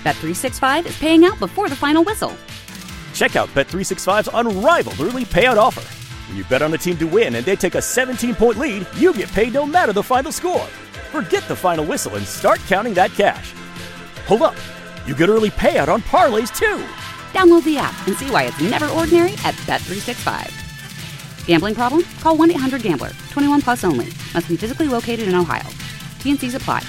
Bet365 is paying out before the final whistle. Check out Bet365's unrivaled early payout offer. When you bet on a team to win and they take a 17-point lead, you get paid no matter the final score. Forget the final whistle and start counting that cash. Hold up. You get early payout on parlays, too. Download the app and see why it's never ordinary at Bet365. Gambling problem? Call 1-800-GAMBLER. 21 plus only. Must be physically located in Ohio. T&Cs apply.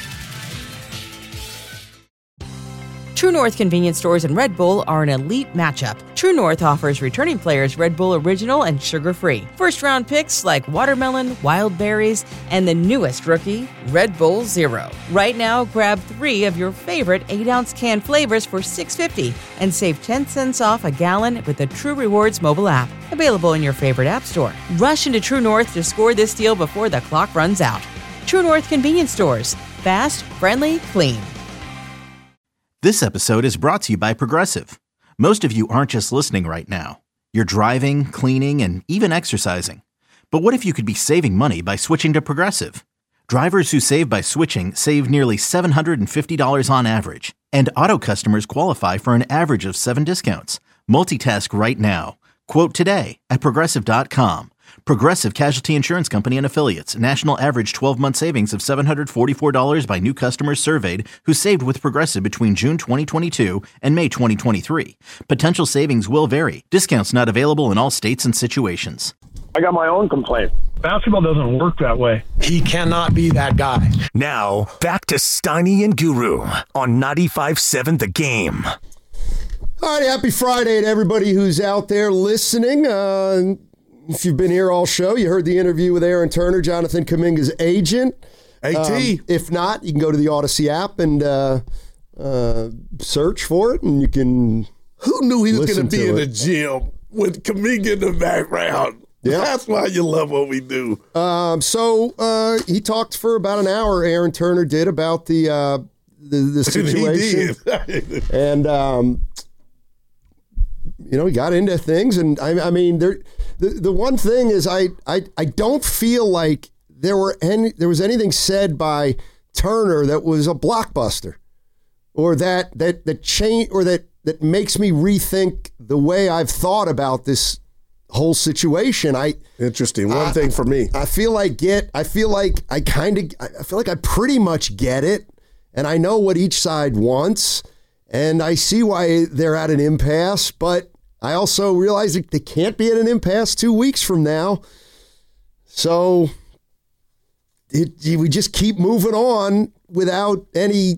True North convenience stores and Red Bull are an elite matchup. True North offers returning players Red Bull Original and sugar-free. First-round picks like watermelon, wild berries, and the newest rookie, Red Bull Zero. Right now, grab 3 of your favorite 8-ounce can flavors for $6.50 and save 10 cents off a gallon with the True Rewards mobile app. Available in your favorite app store. Rush into True North to score this deal before the clock runs out. True North convenience stores. Fast, friendly, clean. This episode is brought to you by Progressive. Most of you aren't just listening right now. You're driving, cleaning, and even exercising. But what if you could be saving money by switching to Progressive? Drivers who save by switching save nearly $750 on average. And auto customers qualify for an average of 7 discounts. Multitask right now. Quote today at Progressive.com. Progressive Casualty Insurance Company and Affiliates. National average 12-month savings of $744 by new customers surveyed who saved with Progressive between June 2022 and May 2023. Potential savings will vary. Discounts not available in all states and situations. I got my own complaint. Basketball doesn't work that way. He cannot be that guy. Now, back to Steiny and Guru on 95.7 The Game. All right, happy Friday to everybody who's out there listening. If you've been here all show, you heard the interview with Aaron Turner, Jonathan Kuminga's agent. AT. If not, you can go to the Odyssey app and search for it, and you can. Who knew he was going to be in the it. gym with Kuminga in the background? Yeah. That's why you love what we do. So he talked for about an hour, Aaron Turner did, about the situation. He did. And, he got into things. And, I mean, the one thing is I don't feel like there was anything said by Turner that was a blockbuster or that change or that makes me rethink the way I've thought about this whole situation. Interesting. One thing for me. I feel like I pretty much get it, and I know what each side wants, and I see why they're at an impasse, but I also realize that they can't be at an impasse 2 weeks from now. So we just keep moving on without any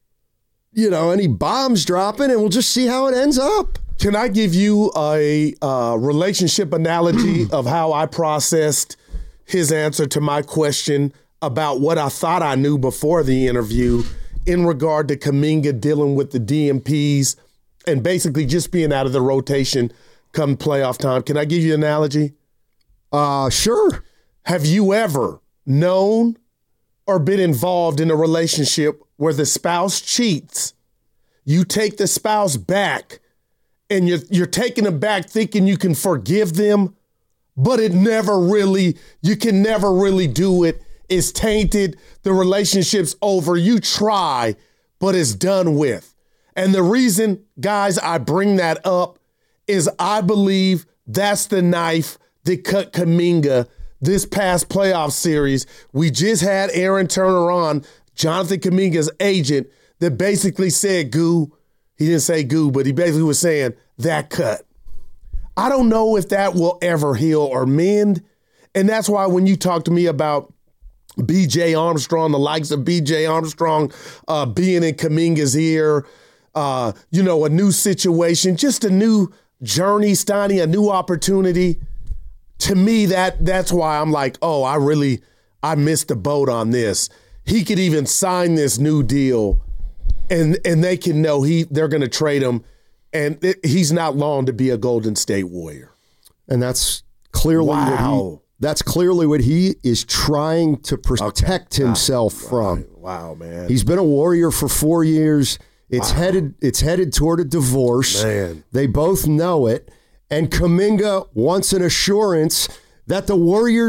bombs dropping, and we'll just see how it ends up. Can I give you a relationship analogy of how I processed his answer to my question about what I thought I knew before the interview in regard to Kuminga dealing with the DMPs and basically just being out of the rotation come playoff time? Can I give you an analogy? Sure. Have you ever known or been involved in a relationship where the spouse cheats, you take the spouse back, and you're taking them back thinking you can forgive them, but you can never really do it. It's tainted. The relationship's over. You try, but it's done with. And the reason, guys, I bring that up is I believe that's the knife that cut Kuminga this past playoff series. We just had Aaron Turner on, Jonathan Kuminga's agent, that basically said, he didn't say goo, but he basically was saying that cut. I don't know if that will ever heal or mend. And that's why when you talk to me about B.J. Armstrong, the likes of B.J. Armstrong being in Kuminga's ear, a new situation, just a new journey, Steiny, a new opportunity. To me, that's why I'm like, I missed the boat on this. He could even sign this new deal, and they can know they're going to trade him, and he's not long to be a Golden State Warrior. And that's clearly what he is trying to protect himself from. Wow, man. He's been a Warrior for 4 years. It's headed toward a divorce. Man. They both know it. And Kuminga wants an assurance that the Warriors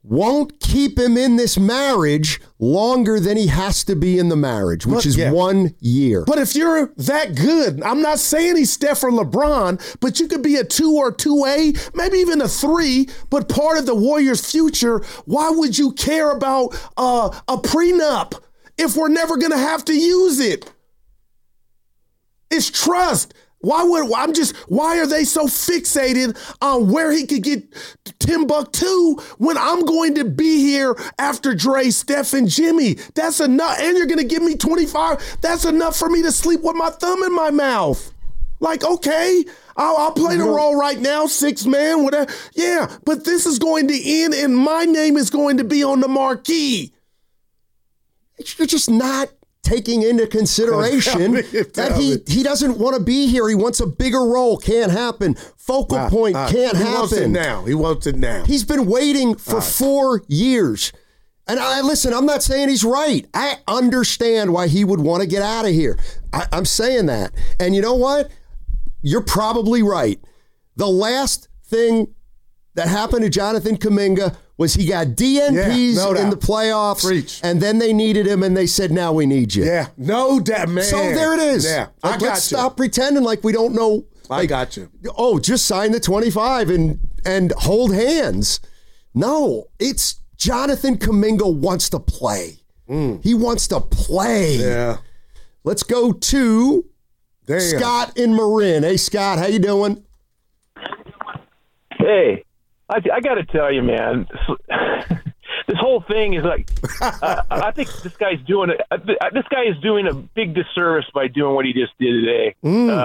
won't keep him in this marriage longer than he has to be in the marriage, which is 1 year. But if you're that good, I'm not saying he's Steph or LeBron, but you could be a 2 or 2A, maybe even a 3, but part of the Warriors' future. Why would you care about a prenup if we're never going to have to use it? It's trust. Why are they so fixated on where he could get Timbuktu when I'm going to be here after Dre, Steph, and Jimmy? That's enough. And you're going to give me 25. That's enough for me to sleep with my thumb in my mouth. Like, okay, I'll play the role right now, 6 man, whatever. Yeah, but this is going to end and my name is going to be on the marquee. You're just not taking into consideration that he doesn't want to be here. He wants a bigger role. Can't happen. Focal point can't happen. He wants it now. He's been waiting for 4 years. And listen, I'm not saying he's right. I understand why he would want to get out of here. I'm saying that. And you know what? You're probably right. The last thing that happened to Jonathan Kuminga was he got DNPs in the playoffs, and then they needed him, and they said, now we need you. Yeah, no doubt, man. So there it is. Yeah, let's stop pretending like we don't know. I got you. Oh, just sign the 25 and hold hands. No, it's Jonathan Kuminga wants to play. He wants to play. Yeah. Let's go to Scott in Marin. Hey, Scott, how you doing? Hey. I got to tell you, man, this whole thing is like, I think this guy is doing a big disservice by doing what he just did today.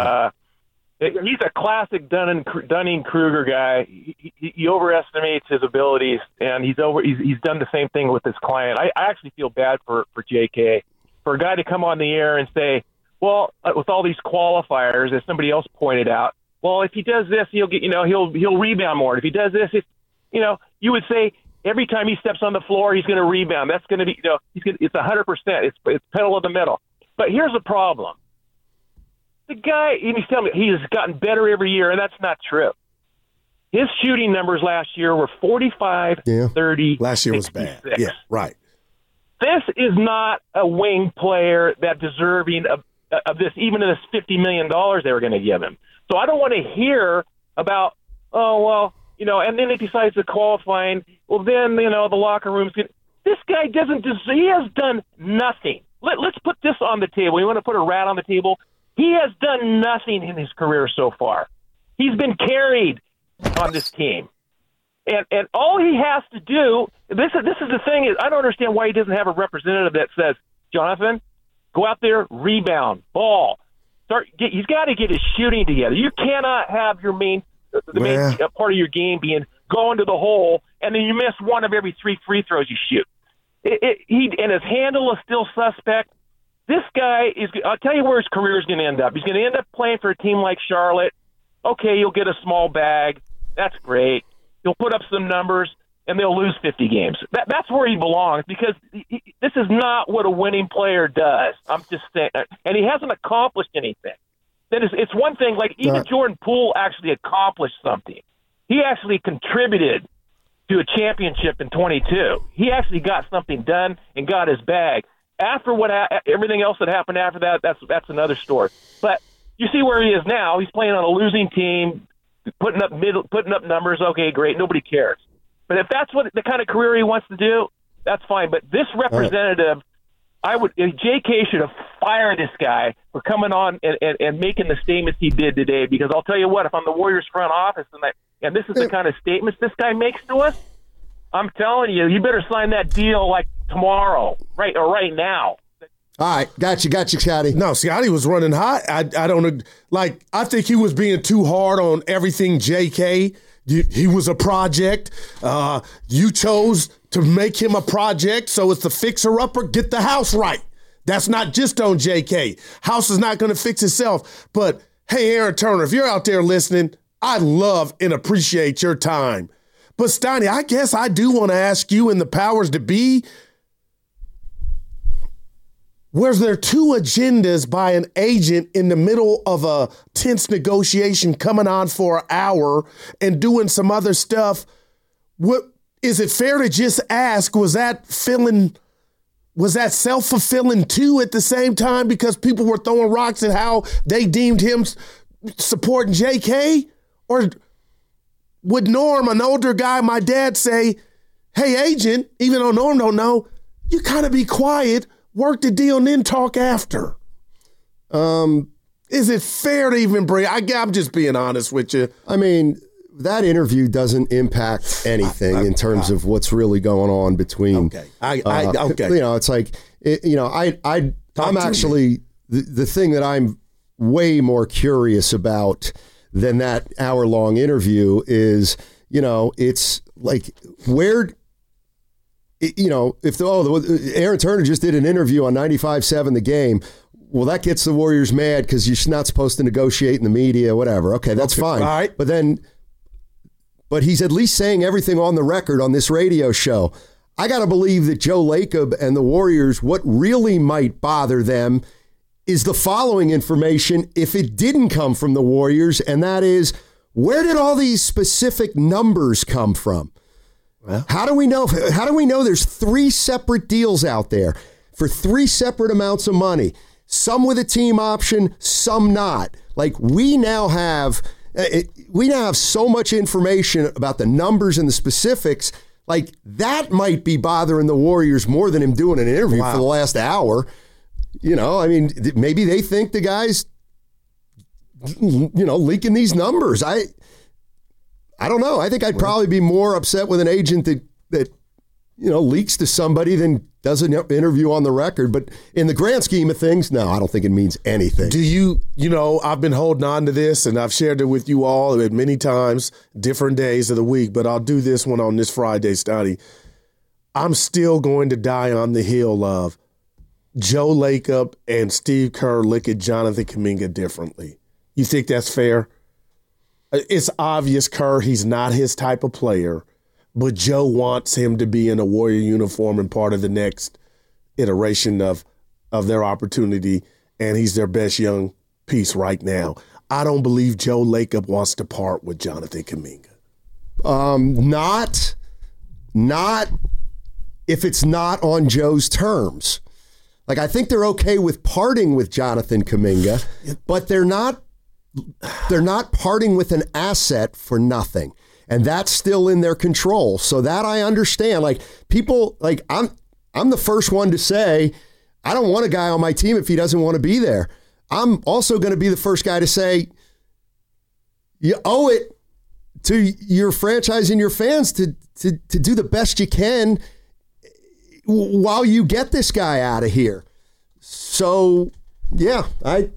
He's a classic Dunning-Kruger guy. He overestimates his abilities, and he's done the same thing with his client. I actually feel bad for JK, for a guy to come on the air and say, well, with all these qualifiers, as somebody else pointed out, well, if he does this, he'll get, he'll rebound more. If he does this, you would say every time he steps on the floor, he's going to rebound. That's going to be, it's 100%. It's pedal of the metal. But here's the problem. The guy, and he's telling me he's gotten better every year, and that's not true. His shooting numbers last year were 45, 30, Last year 66. was bad. Yeah, right. This is not a wing player that deserving of this, even in this $50 million they were going to give him. So I don't want to hear about, and then he decides to qualifying. Well, then, the locker room's going to. This guy he has done nothing. Let's put this on the table. You want to put a rat on the table? He has done nothing in his career so far. He's been carried on this team. And all he has to do, this is the thing, is I don't understand why he doesn't have a representative that says, Jonathan, go out there, rebound, ball. He's got to get his shooting together. You cannot have the main part of your game being going to the hole, and then you miss one of every 3 free throws you shoot. And his handle is still suspect. This guy I'll tell you where his career is going to end up. He's going to end up playing for a team like Charlotte. Okay, you'll get a small bag. That's great. He'll put up some numbers, and they'll lose 50 games. That's where he belongs, because this is not what a winning player does. I'm just saying. And he hasn't accomplished anything. Then it's one thing, like even Jordan Poole actually accomplished something. He actually contributed to a championship in 22. He actually got something done and got his bag. After everything else that happened after that, that's another story. But you see where he is now. He's playing on a losing team, putting up numbers. Okay, great. Nobody cares. But if that's what the kind of career he wants to do, that's fine. But this representative, JK should have fired this guy for coming on and making the statements he did today. Because I'll tell you what, if I'm the Warriors front office and this is the kind of statements this guy makes to us, I'm telling you, you better sign that deal like tomorrow, right now. All right, got you, Scotty. No, Scotty was running hot. I don't like. I think he was being too hard on everything. JK, he was a project. You chose to make him a project, so it's the fixer-upper. Get the house right. That's not just on JK. House is not going to fix itself. But hey, Aaron Turner, if you're out there listening, I love and appreciate your time. But Steiny, I guess I do want to ask you and the powers to be. Was there 2 agendas by an agent in the middle of a tense negotiation coming on for an hour and doing some other stuff? is it fair to just ask, was that self-fulfilling too at the same time because people were throwing rocks at how they deemed him supporting JK? Or would Norm, an older guy, my dad, say, hey, agent, even though Norm don't know, you kind of be quiet, work the deal, and then talk after? Is it fair to even bring? I'm just being honest with you. I mean, that interview doesn't impact anything in terms of what's really going on between. Okay. Okay. You know, it's like, I'm actually the thing that I'm way more curious about than that hour-long interview is, you know, it's like where. You know, if Aaron Turner just did an interview on 95.7 The Game, well, that gets the Warriors mad because you're not supposed to negotiate in the media, whatever. Okay, that's fine. All right. But he's at least saying everything on the record on this radio show. I got to believe that Joe Lacob and the Warriors, what really might bother them is the following information if it didn't come from the Warriors, and that is, where did all these specific numbers come from? Well, how do we know there's 3 separate deals out there for 3 separate amounts of money, some with a team option, some not? Like we now have so much information about the numbers and the specifics. Like that might be bothering the Warriors more than him doing an interview for the last hour. You know, I mean, maybe they think the guy's, you know, leaking these numbers. I don't know. I think I'd probably be more upset with an agent that you know, leaks to somebody than does an interview on the record. But in the grand scheme of things, no, I don't think it means anything. Do you know, I've been holding on to this, and I've shared it with you all at many times, different days of the week, but I'll do this one on this Friday, Stotty. I'm still going to die on the hill of Joe Lacob and Steve Kerr look at Jonathan Kuminga differently. You think that's fair? It's obvious, Kerr, he's not his type of player, but Joe wants him to be in a Warrior uniform and part of the next iteration of their opportunity, and he's their best young piece right now. I don't believe Joe Lacob wants to part with Jonathan Kuminga. Not if it's not on Joe's terms. Like, I think they're okay with parting with Jonathan Kuminga, but they're not parting with an asset for nothing. And that's still in their control. So that I understand. Like, people, like, I'm the first one to say, I don't want a guy on my team if he doesn't want to be there. I'm also going to be the first guy to say, you owe it to your franchise and your fans to do the best you can while you get this guy out of here. So, yeah, I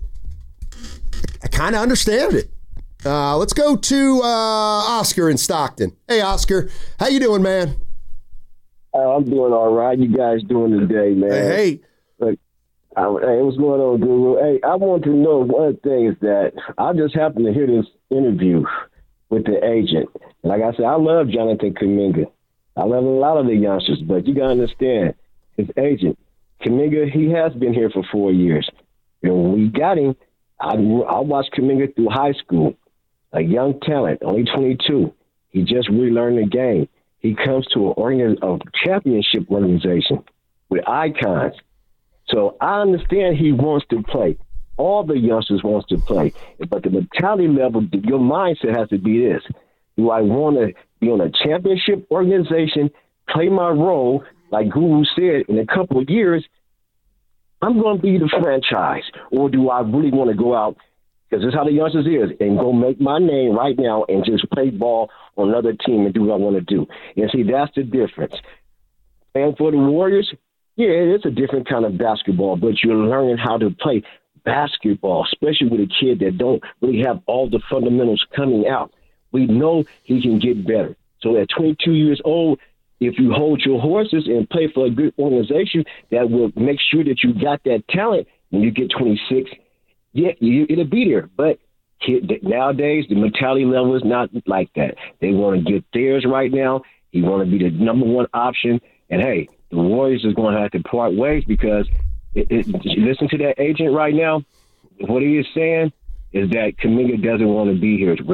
kind of understand it. Let's go to Oscar in Stockton. Hey, Oscar. How you doing, man? I'm doing all right. You guys doing today, man? Hey. Hey, what's going on, Guru? Hey, I want to know one thing is that I just happened to hear this interview with the agent. Like I said, I love Jonathan Kuminga. I love a lot of the youngsters, but you got to understand, his agent, Kuminga, he has been here for 4 years. And when we got him, I watched Kuminga through high school, a young talent, only 22. He just relearned the game. He comes to a championship organization with icons. So I understand he wants to play. All the youngsters wants to play. But the mentality level, your mindset has to be this. Do I want to be on a championship organization, play my role, like Guru said, in a couple of years, I'm going to be the franchise? Or do I really want to go out, because this is how the youngsters is, and go make my name right now and just play ball on another team and do what I want to do? And see, that's the difference. And for the Warriors, yeah, it's a different kind of basketball, but you're learning how to play basketball, especially with a kid that don't really have all the fundamentals coming out. We know he can get better. So at 22 years old, if you hold your horses and play for a good organization that will make sure that you got that talent when you get 26, yeah, it'll be there. But nowadays, the mentality level is not like that. They want to get theirs right now. He want to be the number one option. And, hey, the Warriors is going to have to part ways because listen to that agent right now. What he is saying is that Kuminga doesn't want to be here, really.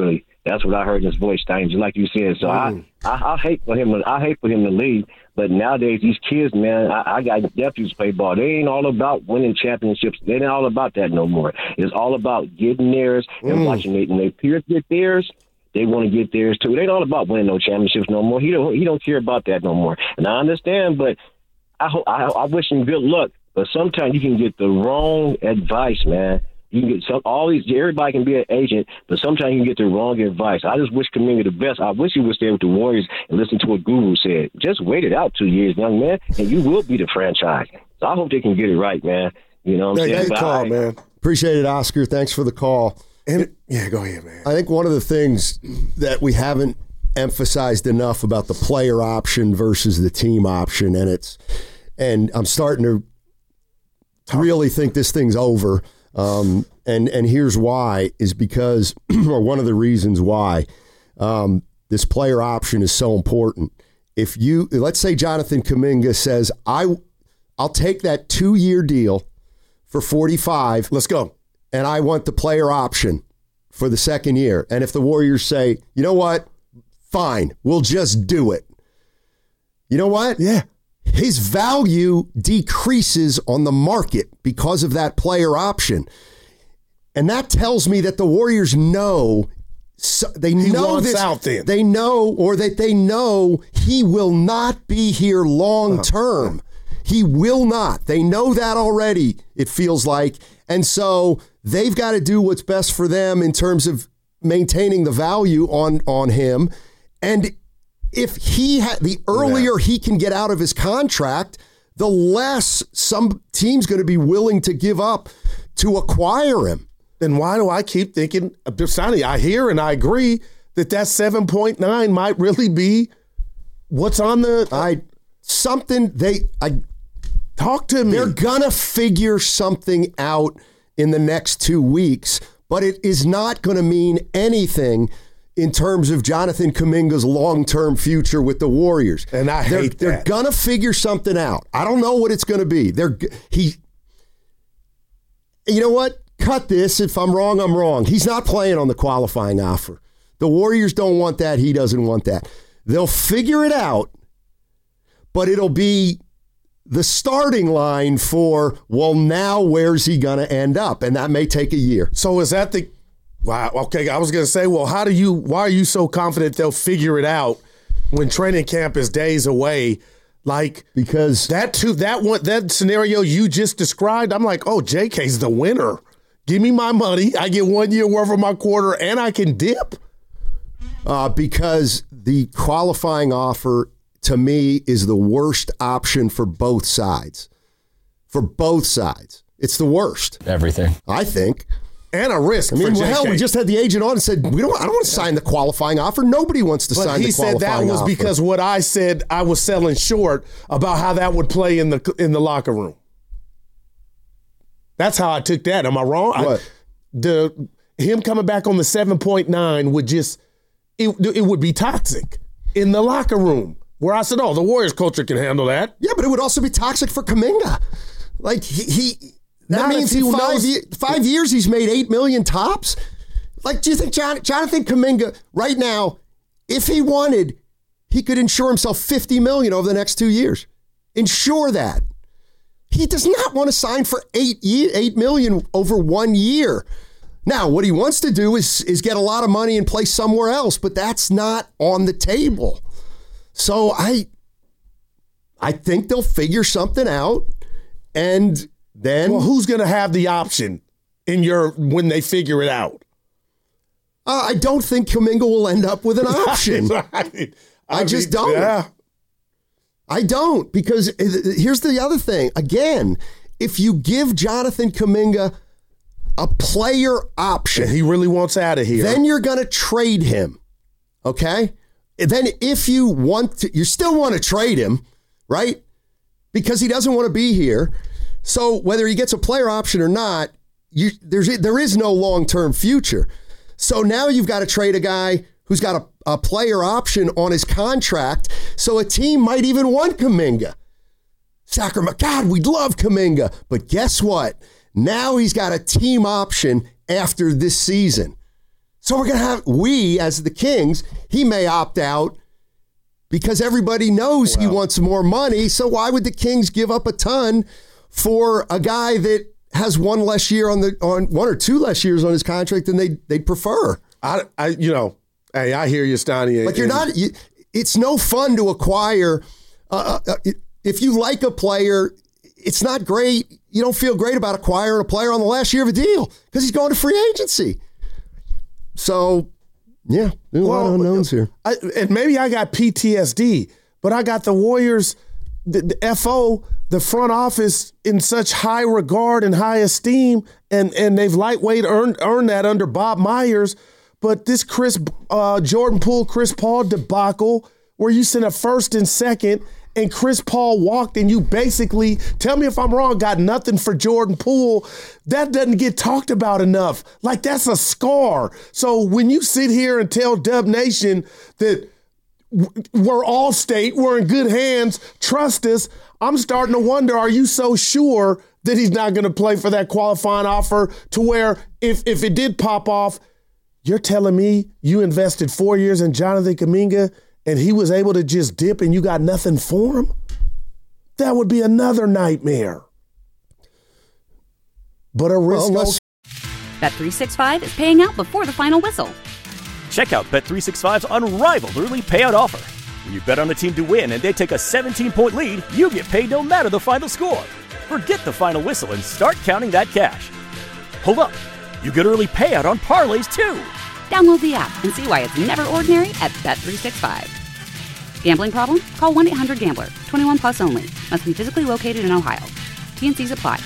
That's what I heard in his voice, Stein, just like you said. So I hate for him. I hate for him to leave. But nowadays, these kids, man, I got nephews play ball. They ain't all about winning championships. They ain't all about that no more. It's all about getting theirs and watching when their peers get theirs. They want to get theirs too. It ain't all about winning no championships no more. He don't care about that no more. And I understand, but I wish him good luck. But sometimes you can get the wrong advice, man. You can get everybody can be an agent, but sometimes you can get the wrong advice. I just wish Kuminga the best. I wish he would stay with the Warriors and listen to what Guru said. Just wait it out 2 years, young man, and you will be the franchise. So I hope they can get it right, man. You know what I'm saying? Good call, man. Appreciate it, Oscar. Thanks for the call. Yeah, go ahead, man. I think one of the things that we haven't emphasized enough about the player option versus the team option, and I'm starting to really think this thing's over. And here's why, is because, or one of the reasons why, this player option is so important. Let's say Jonathan Kuminga says, I'll take that 2-year deal for 45. Let's go. And I want the player option for the second year. And if the Warriors say, you know what? Fine, we'll just do it. You know what? Yeah. His value decreases on the market because of that player option. And that tells me that the Warriors know, they know this. Out then. They know, or that they know he will not be here long term. He will not. They know that already, it feels like. And so they've got to do what's best for them in terms of maintaining the value on him. And if the earlier he can get out of his contract, the less some team's going to be willing to give up to acquire him. Then why do I keep thinking, Sonny, I hear and I agree that 7.9 might really be what's on the... Talk to me. They're going to figure something out in the next 2 weeks, but it is not going to mean anything in terms of Jonathan Kuminga's long-term future with the Warriors. And I hate that. They're going to figure something out. I don't know what it's going to be. You know what? Cut this. If I'm wrong, I'm wrong. He's not playing on the qualifying offer. The Warriors don't want that. He doesn't want that. They'll figure it out, but it'll be the starting line for, well, now where's he going to end up? And that may take a year. So is that the... Wow. Okay, I was going to say, well, why are you so confident they'll figure it out when training camp is days away? Like, because that scenario you just described, I'm like, oh, JK's the winner. Give me my money. I get 1 year worth of my quarter, and I can dip. Because the qualifying offer, to me, is the worst option for both sides. For both sides. It's the worst. Everything. I think. And a risk. I mean, we just had the agent on and said, I don't want to sign the qualifying offer. Nobody wants to sign the qualifying offer. But he said that was because what I said I was selling short about how that would play in the locker room. That's how I took that. Am I wrong? What? Him coming back on the 7.9 would just, it would be toxic in the locker room. Where I said, the Warriors culture can handle that. Yeah, but it would also be toxic for Kuminga. Like, that means in 5 years he's made $8 million tops. Like, do you think Jonathan Kuminga right now, if he wanted, he could insure himself $50 million over the next 2 years? Insure that. He does not want to sign for $8 million over 1 year. Now, what he wants to do is get a lot of money and play somewhere else, but that's not on the table. So I think they'll figure something out, and then... Well, who's going to have the option when they figure it out? I don't think Kuminga will end up with an option. I just don't. Yeah. I don't, because here's the other thing. Again, if you give Jonathan Kuminga a player option... And he really wants out of here. Then you're going to trade him, okay? And then if you still want to trade him, right? Because he doesn't want to be here. So whether he gets a player option or not, there is no long-term future. So now you've got to trade a guy who's got a player option on his contract, so a team might even want Kuminga. Sacramento, God, we'd love Kuminga. But guess what? Now he's got a team option after this season. So we're going to have, we as the Kings, he may opt out because everybody knows he wants more money. So why would the Kings give up a ton for a guy that has one less year on one or two less years on his contract than they'd prefer? Hey, I hear you, Stoney. Like it's no fun to acquire. If you like a player, it's not great. You don't feel great about acquiring a player on the last year of a deal because he's going to free agency. So, yeah, there's a lot of unknowns here. And maybe I got PTSD, but I got the Warriors, the FO, the front office in such high regard and high esteem, and they've lightweight earned that under Bob Myers. But this Jordan Poole, Chris Paul debacle, where you sent a first and second, and Chris Paul walked, and you basically, tell me if I'm wrong, got nothing for Jordan Poole. That doesn't get talked about enough. Like, that's a scar. So when you sit here and tell Dub Nation that we're all state, we're in good hands, trust us, I'm starting to wonder, are you so sure that he's not going to play for that qualifying offer to where if it did pop off, you're telling me you invested 4 years in Jonathan Kuminga and he was able to just dip and you got nothing for him? That would be another nightmare. But a risk. Bet365 is paying out before the final whistle. Check out Bet365's unrivaled early payout offer. When you bet on a team to win and they take a 17-point lead, you get paid no matter the final score. Forget the final whistle and start counting that cash. Hold up. You get early payout on parlays, too. Download the app and see why it's never ordinary at Bet365. Gambling problem? Call 1-800-GAMBLER. 21 plus only. Must be physically located in Ohio. T&Cs apply.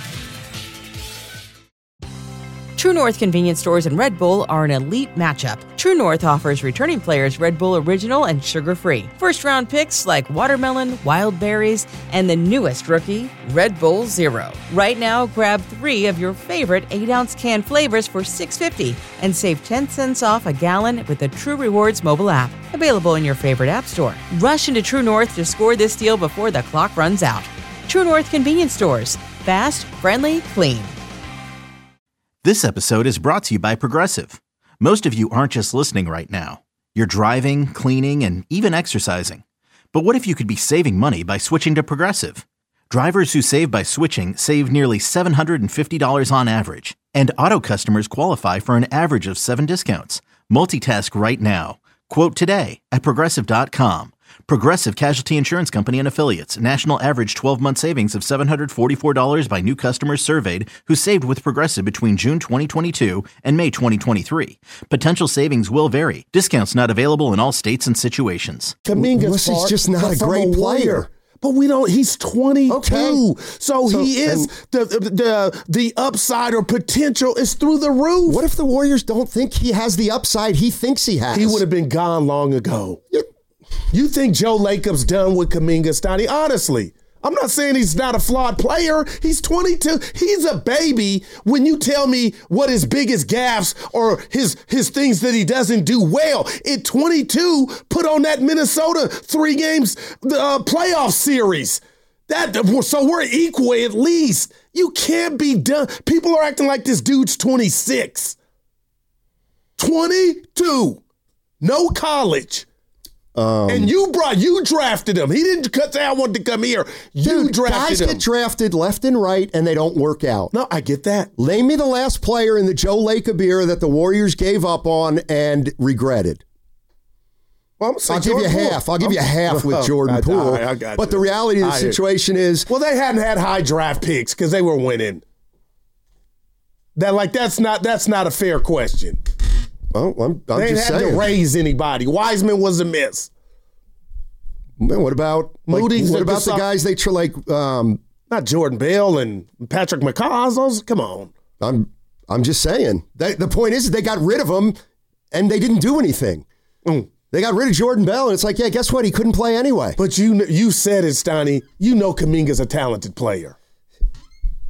True North convenience stores and Red Bull are an elite matchup. True North offers returning players Red Bull Original and sugar-free. First-round picks like watermelon, wild berries, and the newest rookie, Red Bull Zero. Right now, grab 3 of your favorite 8-ounce can flavors for $6.50 and save 10 cents off a gallon with the True Rewards mobile app. Available in your favorite app store. Rush into True North to score this deal before the clock runs out. True North convenience stores. Fast, friendly, clean. This episode is brought to you by Progressive. Most of you aren't just listening right now. You're driving, cleaning, and even exercising. But what if you could be saving money by switching to Progressive? Drivers who save by switching save nearly $750 on average. And auto customers qualify for an average of 7 discounts. Multitask right now. Quote today at Progressive.com. Progressive Casualty Insurance Company and Affiliates. National average 12-month savings of $744 by new customers surveyed who saved with Progressive between June 2022 and May 2023. Potential savings will vary. Discounts not available in all states and situations. Kuminga's He's just not a great player. But we don't. He's 22, okay. so he is the upside or potential is through the roof. What if the Warriors don't think he has the upside he thinks he has? He would have been gone long ago. You think Joe Lacob's done with Kuminga, Stoney? Honestly, I'm not saying he's not a flawed player. He's 22. He's a baby. When you tell me what his biggest gaffes or his things that he doesn't do well, at 22, put on that Minnesota 3 games playoff series. So we're equal at least. You can't be done. People are acting like this dude's 26. 22. No college. And you drafted him. He didn't say I wanted to come here. You drafted guys him. Guys get drafted left and right, and they don't work out. No, I get that. Name me the last player in the Joe Lacob era that the Warriors gave up on and regretted. Well, I'll give you half. I'll give you half with Jordan Poole. I got but the reality of the situation is, well, they hadn't had high draft picks because they were winning. That's not a fair question. Well, I'm they just had saying. to raise anybody. Wiseman was a miss. Man, what about Moody's? What about the guys they not Jordan Bell and Patrick McCaw? Come on. I'm just saying. The point is they got rid of him and they didn't do anything. They got rid of Jordan Bell and it's like, yeah, guess what? He couldn't play anyway. But you said it, Stoney. You know Kuminga's a talented player.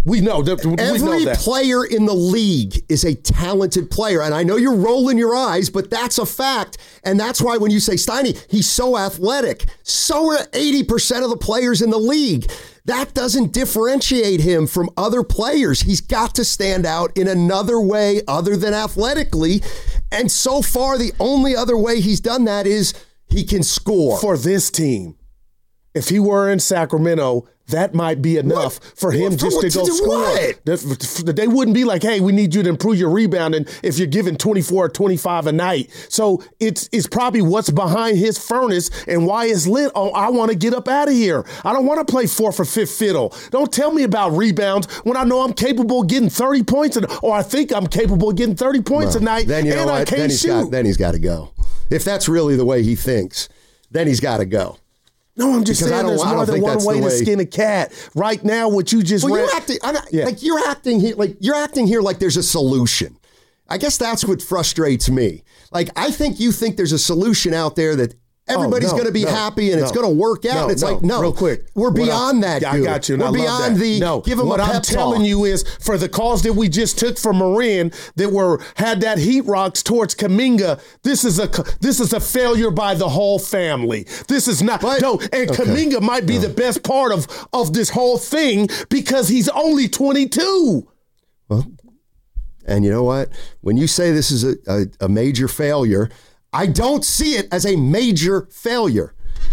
We know that. Every player in the league is a talented player. And I know you're rolling your eyes, but that's a fact. And that's why when you say Steiny, he's so athletic. So are 80% of the players in the league. That doesn't differentiate him from other players. He's got to stand out in another way other than athletically. And so far, the only other way he's done that is he can score. For this team, if he were in Sacramento, that might be enough for him just to go score. They wouldn't be like, hey, we need you to improve your rebounding if you're giving 24 or 25 a night. So it's probably what's behind his furnace and why it's lit. Oh, I want to get up out of here. I don't want to play fourth or fifth fiddle. Don't tell me about rebounds when I know I'm capable of getting 30 points or I think I'm capable of getting 30 points a night and I can't shoot. Then he's got to go. If that's really the way he thinks, then he's got to go. No, I'm just saying there's more than one way to skin a cat. Right now, what you just read. You're acting here like there's a solution. I guess that's what frustrates me. Like, I think you think there's a solution out there that everybody's going to be happy and it's going to work out. It's like, no, real quick. We're beyond that, dude. I got you. We're beyond give them a pep talk. What I'm telling you is, for the calls that we just took from Marin that had that heat rocks towards Kuminga, this is a failure by the whole family. This is not. Kuminga might be the best part of this whole thing because he's only 22. Well, and you know what? When you say this is a major failure, I don't see it as a major failure.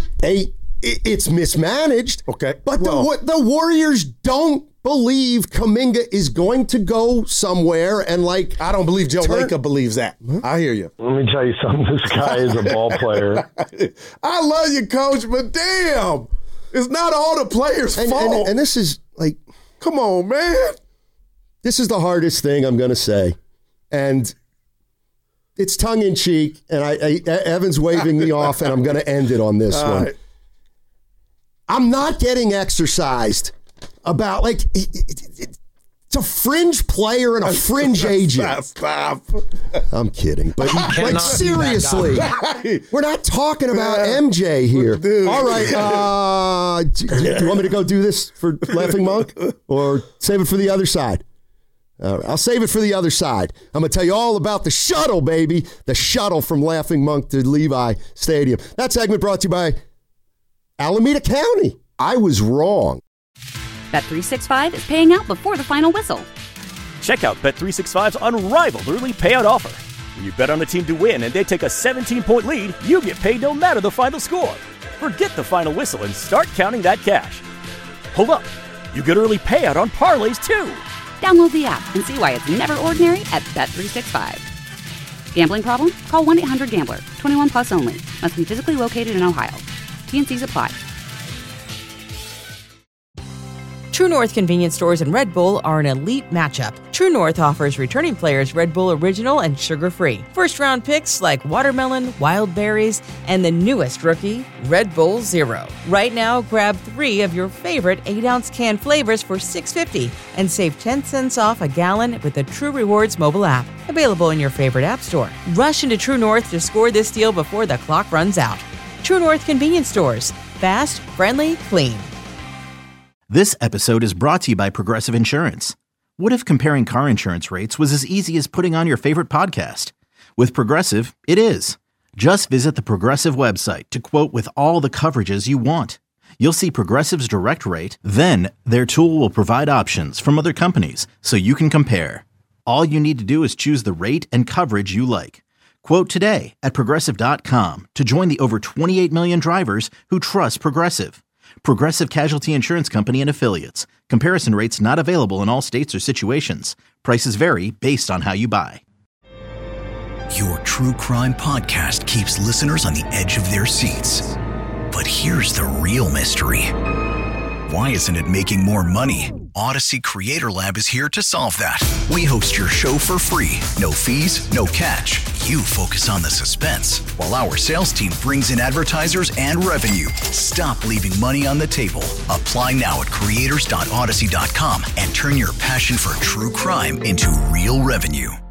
It's mismanaged. Okay. But the Warriors don't believe Kuminga is going to go somewhere and I don't believe Joe Lacob believes that. I hear you. Let me tell you something. This guy is a ball player. I love you, Coach, but damn, it's not all the players' fault. And this is come on, man. This is the hardest thing I'm going to say. And it's tongue-in-cheek, and Evan's waving me off, and I'm going to end it on this one. Right. I'm not getting exercised about, it's a fringe player and a fringe agent. Stop. I'm kidding. But, seriously, we're not talking about MJ here. Dude. All right. Do you want me to go do this for Laughing Monk, or save it for the other side? All right, I'll save it for the other side. I'm going to tell you all about the shuttle, baby. The shuttle from Laughing Monk to Levi Stadium. That segment brought to you by Alameda County. I was wrong. Bet365 is paying out before the final whistle. Check out Bet365's unrivaled early payout offer. When you bet on a team to win and they take a 17-point lead, you get paid no matter the final score. Forget the final whistle and start counting that cash. Hold up. You get early payout on parlays, too. Download the app and see why it's never ordinary at Bet365. Gambling problem? Call 1-800-GAMBLER. 21 plus only. Must be physically located in Ohio. T&Cs apply. True North convenience stores and Red Bull are an elite matchup. True North offers returning players Red Bull Original and sugar-free. First-round picks like watermelon, wild berries, and the newest rookie, Red Bull Zero. Right now, grab 3 of your favorite 8-ounce can flavors for $6.50 and save 10 cents off a gallon with the True Rewards mobile app. Available in your favorite app store. Rush into True North to score this deal before the clock runs out. True North convenience stores. Fast, friendly, clean. This episode is brought to you by Progressive Insurance. What if comparing car insurance rates was as easy as putting on your favorite podcast? With Progressive, it is. Just visit the Progressive website to quote with all the coverages you want. You'll see Progressive's direct rate, then their tool will provide options from other companies so you can compare. All you need to do is choose the rate and coverage you like. Quote today at Progressive.com to join the over 28 million drivers who trust Progressive. Progressive Casualty Insurance Company and Affiliates. Comparison rates not available in all states or situations. Prices vary based on how you buy. Your true crime podcast keeps listeners on the edge of their seats. But here's the real mystery. Why isn't it making more money? Odyssey Creator Lab is here to solve that. We host your show for free. No fees, no catch. You focus on the suspense, while our sales team brings in advertisers and revenue. Stop leaving money on the table. Apply now at creators.odyssey.com and turn your passion for true crime into real revenue.